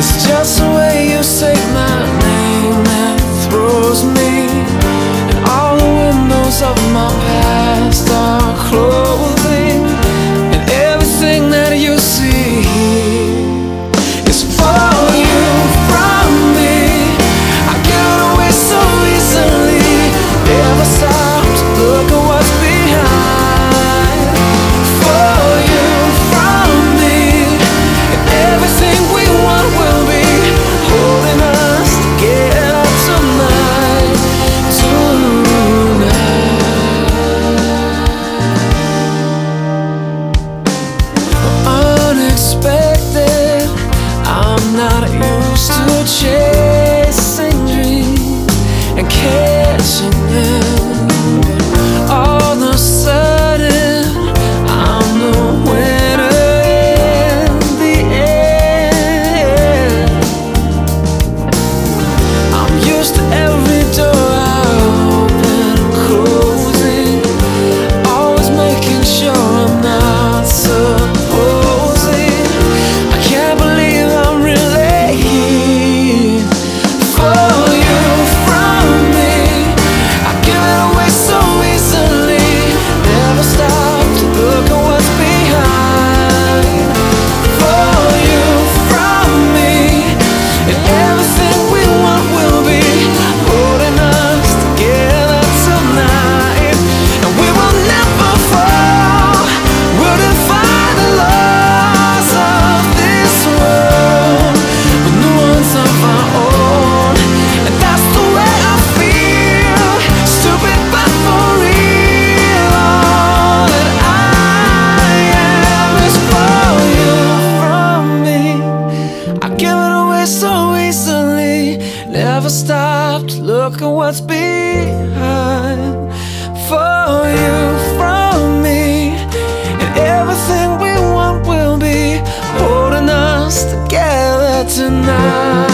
It's just the way you say my name that throws me, and all the windows of my past are closing, and everything that you see is for you from me. I give it away so easily, never stop to look at what's behind. For you from me, and everything we want will be holding us together tonight, unexpected, I'm not used to chasing dreams and catching them, but all of a sudden I'm the winner in the end. I'm used to every door I open and closing, always making sure I'm not supposing. I can't believe I'm really here for you from me. I give it away so easily, never stop to look at what's behind. For you from me, and everything we want will be holding us together tonight, and we will never fall. We'll defy the laws of this world with new ones of our own, and that's the way I feel. Stupid but for real, all that I am is for you from me. I give it away so easily, never stop to look at what's behind. For you from me, and everything we want will be holding us together tonight.